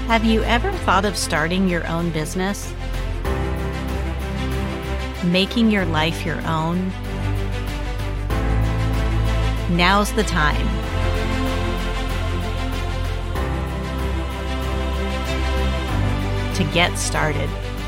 Have you ever thought of starting your own business? Making your life your own? Now's the time. To get started.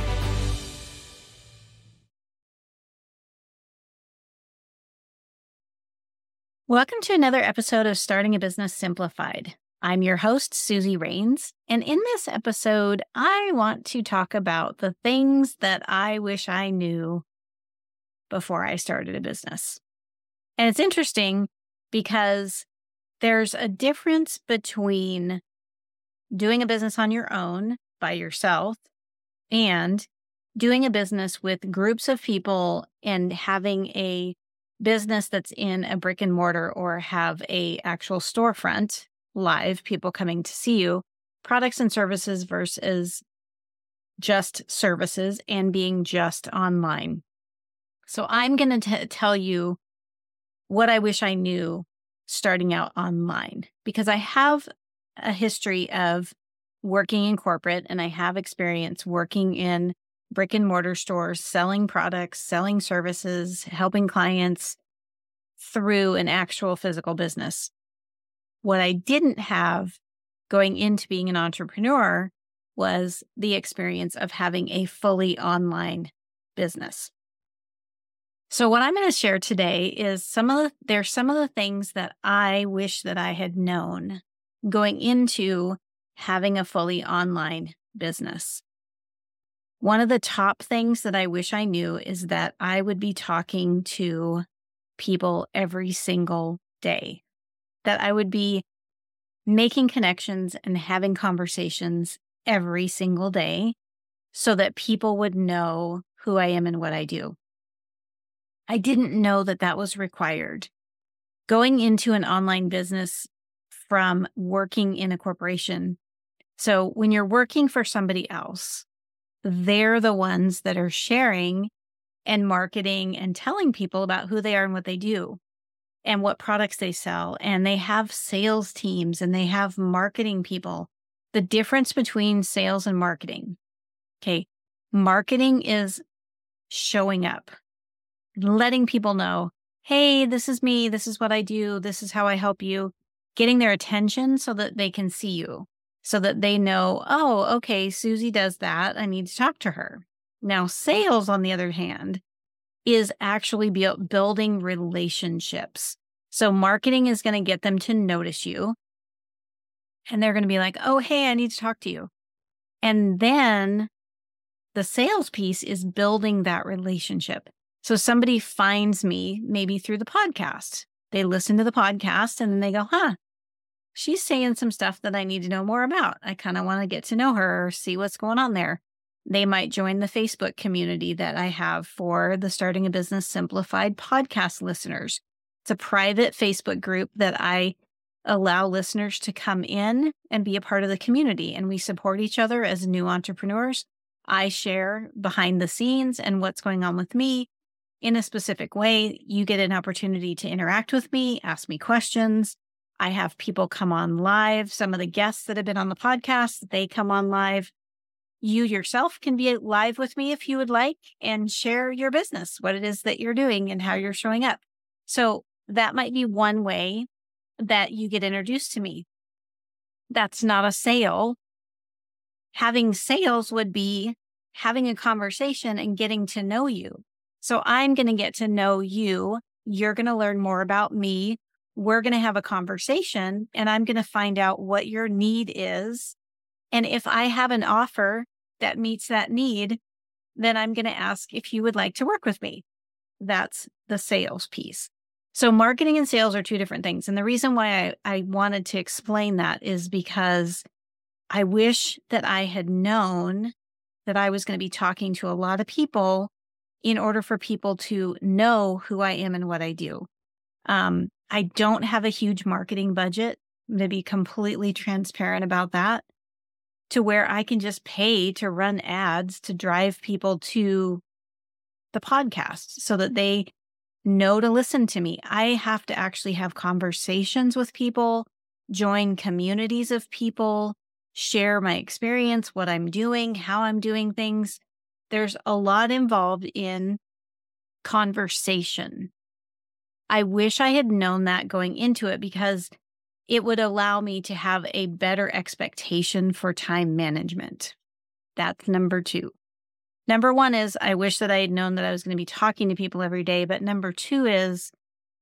Welcome to another episode of Starting a Business Simplified. I'm your host, Susie Rains, and in this episode, I want to talk about the things that I wish I knew before I started a business. And it's interesting because there's a difference between doing a business on your own by yourself and doing a business with groups of people and having a business that's in a brick and mortar or have a actual storefront, live people coming to see you, products and services versus just services and being just online. So I'm going to tell you what I wish I knew starting out online, because I have a history of working in corporate and I have experience working in brick and mortar stores, selling products, selling services, helping clients through an actual physical business. What I didn't have going into being an entrepreneur was the experience of having a fully online business. So what I'm going to share today is some of the things that I wish that I had known going into having a fully online business. One of the top things that I wish I knew is that I would be talking to people every single day, that I would be making connections and having conversations every single day so that people would know who I am and what I do. I didn't know that that was required. Going into an online business from working in a corporation. So when you're working for somebody else, they're the ones that are sharing and marketing and telling people about who they are and what they do and what products they sell. And they have sales teams and they have marketing people. The difference between sales and marketing. Okay. Marketing is showing up, letting people know, hey, this is me. This is what I do. This is how I help you. Getting their attention so that they can see you, so that they know, oh, okay, Susie does that. I need to talk to her. Now, sales, on the other hand, is actually building relationships. So marketing is going to get them to notice you. And they're going to be like, oh, hey, I need to talk to you. And then the sales piece is building that relationship. So somebody finds me maybe through the podcast. They listen to the podcast and then they go, she's saying some stuff that I need to know more about. I kind of want to get to know her or see what's going on there. They might join the Facebook community that I have for the Starting a Business Simplified podcast listeners. It's a private Facebook group that I allow listeners to come in and be a part of the community, and we support each other as new entrepreneurs. I share behind the scenes and what's going on with me in a specific way. You get an opportunity to interact with me, ask me questions. I have people come on live. Some of the guests that have been on the podcast, they come on live. You yourself can be live with me if you would like and share your business, what it is that you're doing and how you're showing up. So that might be one way that you get introduced to me. That's not a sale. Having sales would be having a conversation and getting to know you. So I'm going to get to know you. You're going to learn more about me. We're going to have a conversation and I'm going to find out what your need is. And if I have an offer that meets that need, then I'm going to ask if you would like to work with me. That's the sales piece. So marketing and sales are two different things. And the reason why I wanted to explain that is because I wish that I had known that I was going to be talking to a lot of people in order for people to know who I am and what I do. I don't have a huge marketing budget. I'm going to be completely transparent about that, to where I can just pay to run ads to drive people to the podcast so that they know to listen to me. I have to actually have conversations with people, join communities of people, share my experience, what I'm doing, how I'm doing things. There's a lot involved in conversation. I wish I had known that going into it because it would allow me to have a better expectation for time management. That's number 2. Number 1 is I wish that I had known that I was going to be talking to people every day. But number 2 is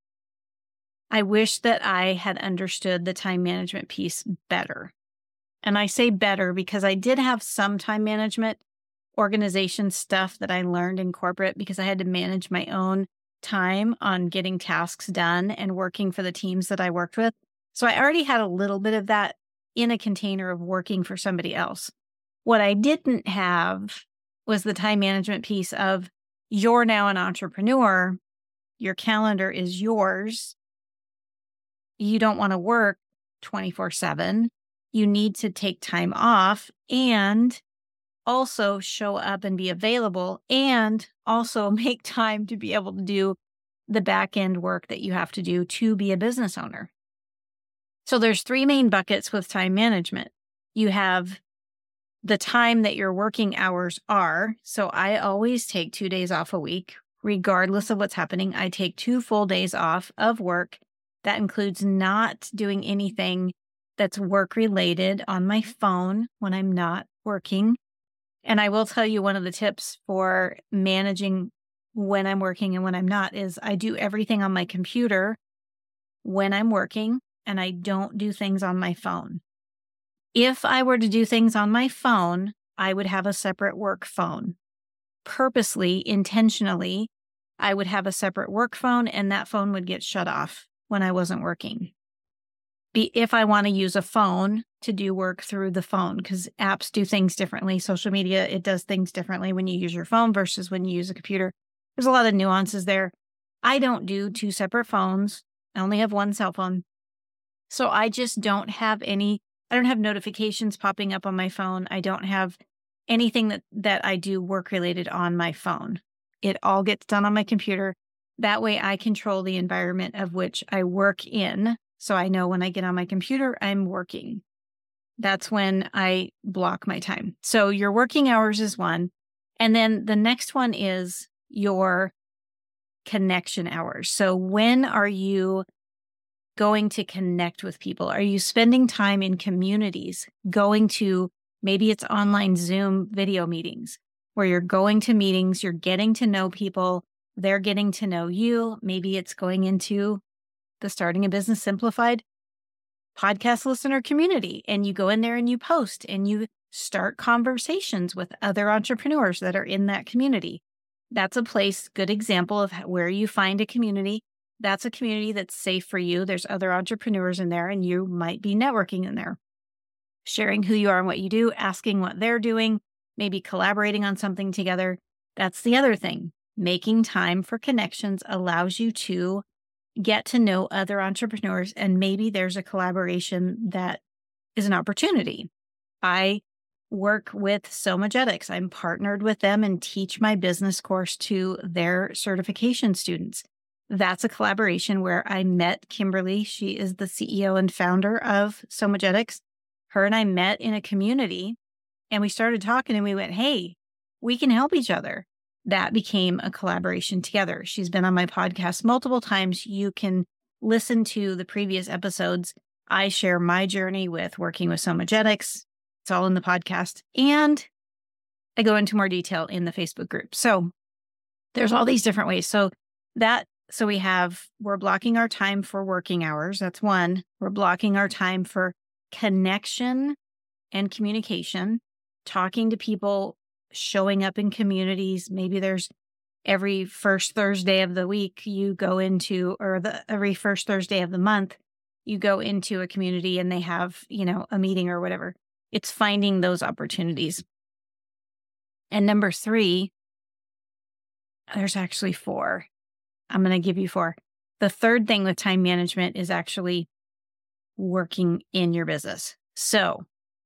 I wish that I had understood the time management piece better. And I say better because I did have some time management organization stuff that I learned in corporate because I had to manage my own time on getting tasks done and working for the teams that I worked with. So I already had a little bit of that in a container of working for somebody else. What I didn't have was the time management piece of you're now an entrepreneur. Your calendar is yours. You don't want to work 24/7. You need to take time off and also show up and be available and also make time to be able to do the back end work that you have to do to be a business owner. So there's 3 main buckets with time management. You have the time that your working hours are. So I always take 2 days off a week, regardless of what's happening. I take 2 full days off of work. That includes not doing anything that's work related on my phone when I'm not working. And I will tell you one of the tips for managing when I'm working and when I'm not is I do everything on my computer when I'm working and I don't do things on my phone. If I were to do things on my phone, I would have a separate work phone. Purposely, intentionally, I would have a separate work phone and that phone would get shut off when I wasn't working. If I want to use a phone to do work through the phone, because apps do things differently. Social media, it does things differently when you use your phone versus when you use a computer. There's a lot of nuances there. I don't do 2 separate phones. I only have 1 cell phone. So I just don't have I don't have notifications popping up on my phone. I don't have anything that I do work related on my phone. It all gets done on my computer. That way I control the environment of which I work in. So I know when I get on my computer, I'm working. That's when I block my time. So your working hours is one. And then the next one is your connection hours. So when are you going to connect with people? Are you spending time in communities, going to maybe it's online Zoom video meetings where you're going to meetings, you're getting to know people, they're getting to know you. Maybe it's going into the Starting a Business Simplified podcast listener community. And you go in there and you post and you start conversations with other entrepreneurs that are in that community. That's a good example of where you find a community. That's a community that's safe for you. There's other entrepreneurs in there and you might be networking in there, sharing who you are and what you do, asking what they're doing, maybe collaborating on something together. That's the other thing. Making time for connections allows you to get to know other entrepreneurs, and maybe there's a collaboration that is an opportunity. I work with Somagetics. I'm partnered with them and teach my business course to their certification students. That's a collaboration where I met Kimberly. She is the CEO and founder of Somagetics. Her and I met in a community and we started talking and we went, hey, we can help each other. That became a collaboration together. She's been on my podcast multiple times. You can listen to the previous episodes. I share my journey with working with Somagetics. It's all in the podcast. And I go into more detail in the Facebook group. So there's all these different ways. So we're blocking our time for working hours. That's one. We're blocking our time for connection and communication, talking to people, showing up in communities. Maybe there's every first Thursday of the week you go into, or every first Thursday of the month, you go into a community and they have, a meeting or whatever. It's finding those opportunities. And number 3, there's actually 4. I'm going to give you 4. The third thing with time management is actually working in your business. So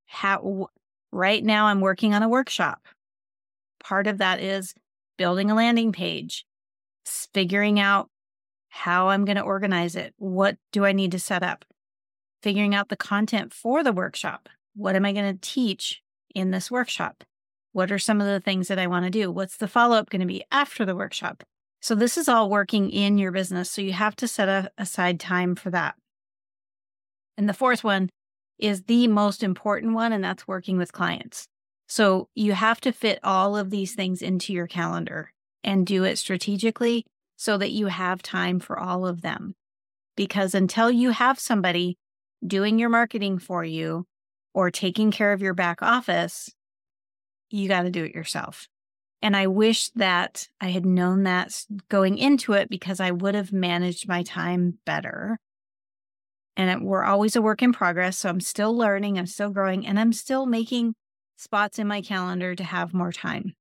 right now I'm working on a workshop. Part of that is building a landing page, figuring out how I'm going to organize it. What do I need to set up? Figuring out the content for the workshop. What am I going to teach in this workshop? What are some of the things that I want to do? What's the follow-up going to be after the workshop? So this is all working in your business. So you have to set aside time for that. And the fourth one is the most important one, and that's working with clients. So you have to fit all of these things into your calendar and do it strategically so that you have time for all of them. Because until you have somebody doing your marketing for you or taking care of your back office, you got to do it yourself. And I wish that I had known that going into it, because I would have managed my time better. And we're always a work in progress. So I'm still learning, I'm still growing, and I'm still making spots in my calendar to have more time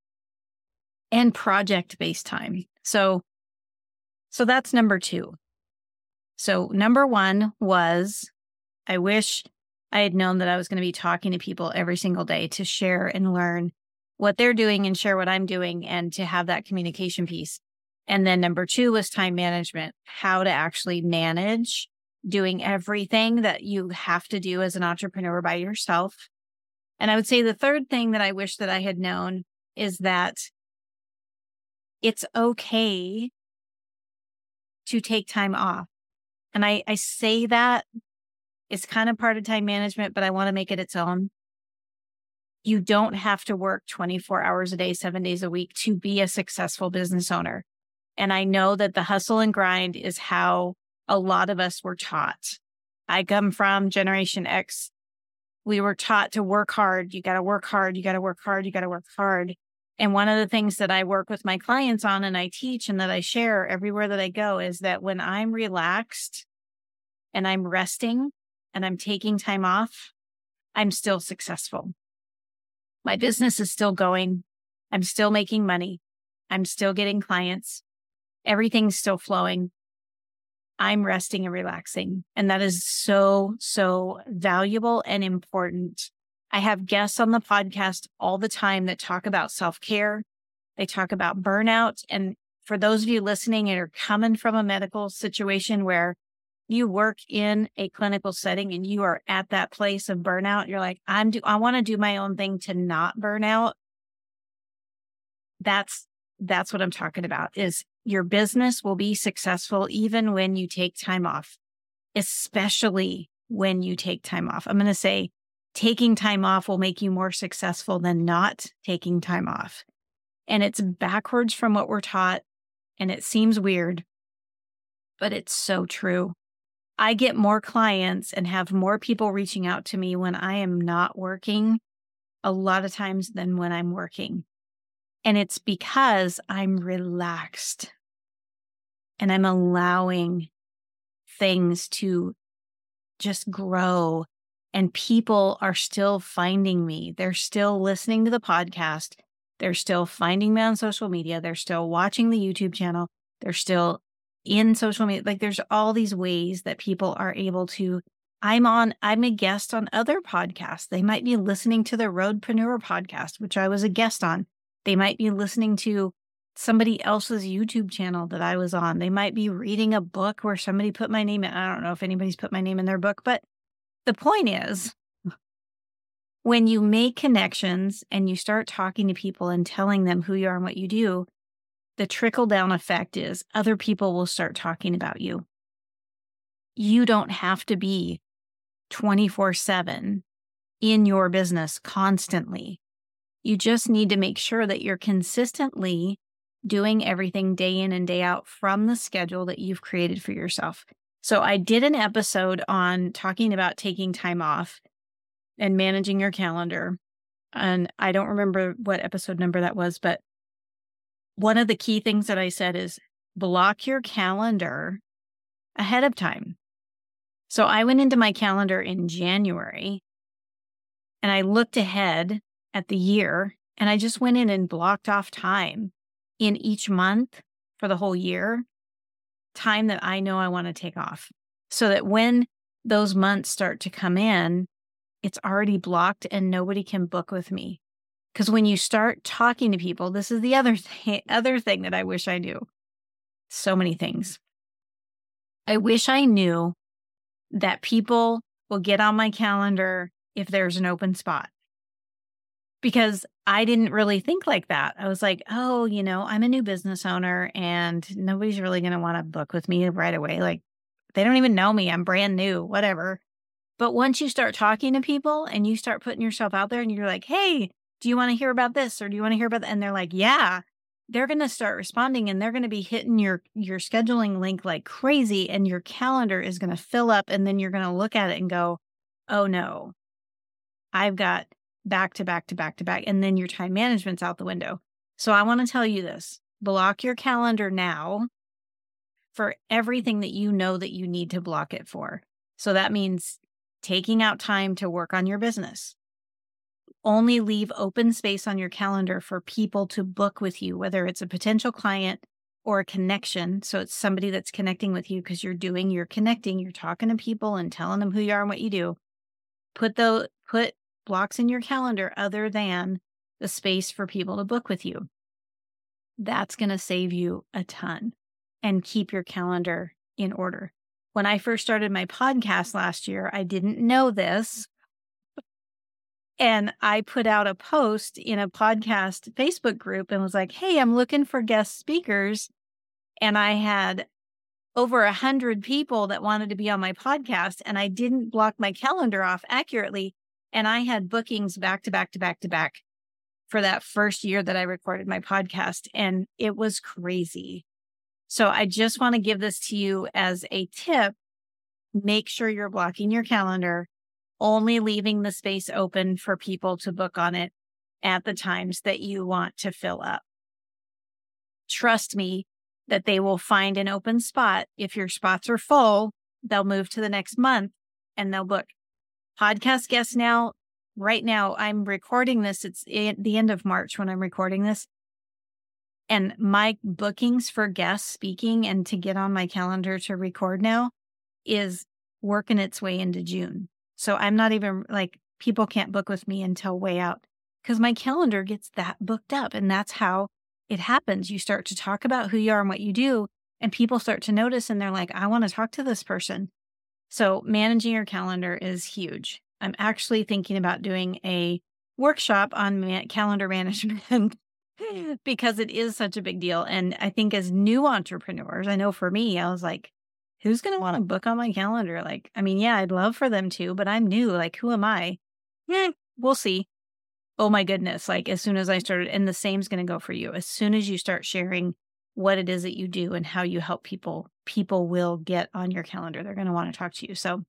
and project-based time. So that's number 2. So number 1 was, I wish I had known that I was going to be talking to people every single day to share and learn what they're doing and share what I'm doing and to have that communication piece. And then number 2 was time management, how to actually manage doing everything that you have to do as an entrepreneur by yourself. And I would say the third thing that I wish that I had known is that it's okay to take time off. And I say that it's kind of part of time management, but I want to make it its own. You don't have to work 24 hours a day, 7 days a week to be a successful business owner. And I know that the hustle and grind is how a lot of us were taught. I come from Generation X. We were taught to work hard. You got to work hard. You got to work hard. You got to work hard. And one of the things that I work with my clients on and I teach and that I share everywhere that I go is that when I'm relaxed and I'm resting and I'm taking time off, I'm still successful. My business is still going. I'm still making money. I'm still getting clients. Everything's still flowing. I'm resting and relaxing. And that is so, so valuable and important. I have guests on the podcast all the time that talk about self-care. They talk about burnout. And for those of you listening and are coming from a medical situation where you work in a clinical setting and you are at that place of burnout, you're like, I want to do my own thing to not burn out. That's what I'm talking about, is your business will be successful even when you take time off, especially when you take time off. I'm going to say taking time off will make you more successful than not taking time off. And it's backwards from what we're taught. And it seems weird, but it's so true. I get more clients and have more people reaching out to me when I am not working a lot of times than when I'm working. And it's because I'm relaxed and I'm allowing things to just grow, and people are still finding me. They're still listening to the podcast. They're still finding me on social media. They're still watching the YouTube channel. They're still in social media. Like, there's all these ways that people are able to, I'm a guest on other podcasts. They might be listening to the Roadpreneur podcast, which I was a guest on. They might be listening to somebody else's YouTube channel that I was on. They might be reading a book where somebody put my name in. I don't know if anybody's put my name in their book, but the point is, when you make connections and you start talking to people and telling them who you are and what you do, the trickle-down effect is other people will start talking about you. You don't have to be 24/7 in your business constantly. You just need to make sure that you're consistently doing everything day in and day out from the schedule that you've created for yourself. So I did an episode on talking about taking time off and managing your calendar. And I don't remember what episode number that was, but one of the key things that I said is block your calendar ahead of time. So I went into my calendar in January and I looked ahead at the year and I just went in and blocked off time in each month for the whole year, time that I know I want to take off, so that when those months start to come in, it's already blocked and nobody can book with me. Because when you start talking to people, this is the other thing that I wish I knew. So many things. I wish I knew that people will get on my calendar if there's an open spot. Because I didn't really think like that. I was like, oh, I'm a new business owner and nobody's really going to want to book with me right away. Like, they don't even know me. I'm brand new, whatever. But once you start talking to people and you start putting yourself out there and you're like, hey, do you want to hear about this? Or do you want to hear about that? And they're like, yeah, they're going to start responding and they're going to be hitting your scheduling link like crazy. And your calendar is going to fill up. And then you're going to look at it and go, oh no, I've got back to back to back to back. And then your time management's out the window. So I want to tell you this, block your calendar now for everything that you know that you need to block it for. So that means taking out time to work on your business. Only leave open space on your calendar for people to book with you, whether it's a potential client or a connection. So it's somebody that's connecting with you because you're connecting, you're talking to people and telling them who you are and what you do. Put blocks in your calendar other than the space for people to book with you. That's going to save you a ton and keep your calendar in order. When I first started my podcast last year, I didn't know this. And I put out a post in a podcast Facebook group and was like, hey, I'm looking for guest speakers. And I had over 100 people that wanted to be on my podcast, and I didn't block my calendar off accurately. And I had bookings back to back to back to back for that first year that I recorded my podcast. And it was crazy. So I just want to give this to you as a tip. Make sure you're blocking your calendar, only leaving the space open for people to book on it at the times that you want to fill up. Trust me that they will find an open spot. If your spots are full, they'll move to the next month and they'll book. Podcast guests now, right now, I'm recording this. It's at the end of March when I'm recording this. And my bookings for guests speaking and to get on my calendar to record now is working its way into June. So I'm not even like, people can't book with me until way out because my calendar gets that booked up. And that's how it happens. You start to talk about who you are and what you do, and people start to notice and they're like, I want to talk to this person. So managing your calendar is huge. I'm actually thinking about doing a workshop on calendar management because it is such a big deal. And I think as new entrepreneurs, I know for me, I was like, who's going to want to book on my calendar? Like, I mean, yeah, I'd love for them to, but I'm new. Like, who am I? We'll see. Oh my goodness. Like as soon as I started, and the same's going to go for you. As soon as you start sharing what it is that you do and how you help people, people will get on your calendar. They're going to want to talk to you. So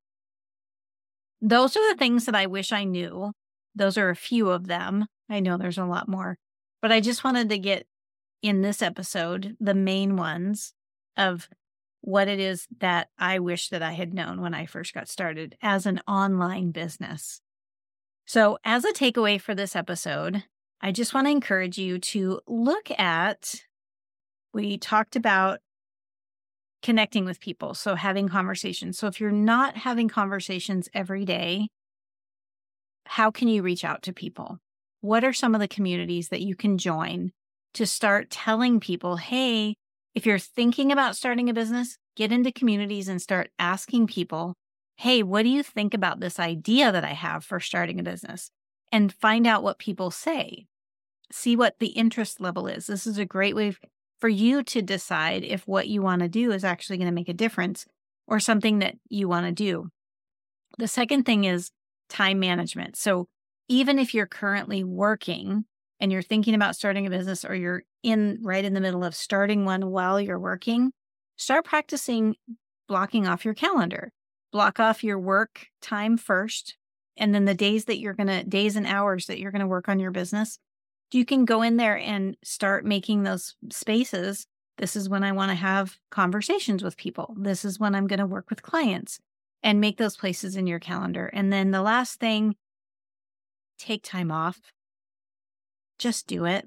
those are the things that I wish I knew. Those are a few of them. I know there's a lot more, but I just wanted to get in this episode, the main ones of what it is that I wish that I had known when I first got started as an online business. So as a takeaway for this episode, I just want to encourage you to look at, we talked about connecting with people. So having conversations. So if you're not having conversations every day, how can you reach out to people? What are some of the communities that you can join to start telling people, hey, if you're thinking about starting a business, get into communities and start asking people, hey, what do you think about this idea that I have for starting a business? And find out what people say. See what the interest level is. This is a great way for you to decide if what you want to do is actually going to make a difference or something that you want to do. The second thing is time management. So even if you're currently working and you're thinking about starting a business, or you're right in the middle of starting one while you're working, start practicing blocking off your calendar. Block off your work time first, and then the days and hours that you're going to work on your business, you can go in there and start making those spaces. This is when I want to have conversations with people. This is when I'm going to work with clients, and make those places in your calendar. And then the last thing, take time off. Just do it.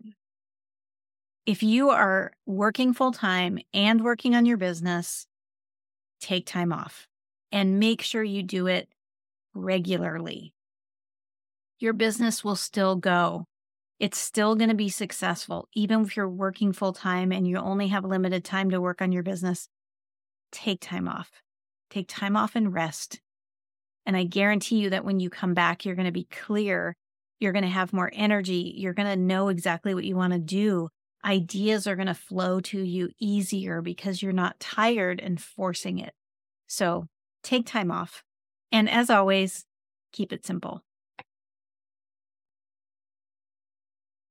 If you are working full time and working on your business, take time off and make sure you do it regularly. Your business will still go. It's still going to be successful. Even if you're working full time and you only have limited time to work on your business, take time off. Take time off and rest. And I guarantee you that when you come back, you're going to be clear. You're going to have more energy. You're going to know exactly what you want to do. Ideas are going to flow to you easier because you're not tired and forcing it. So take time off. And as always, keep it simple.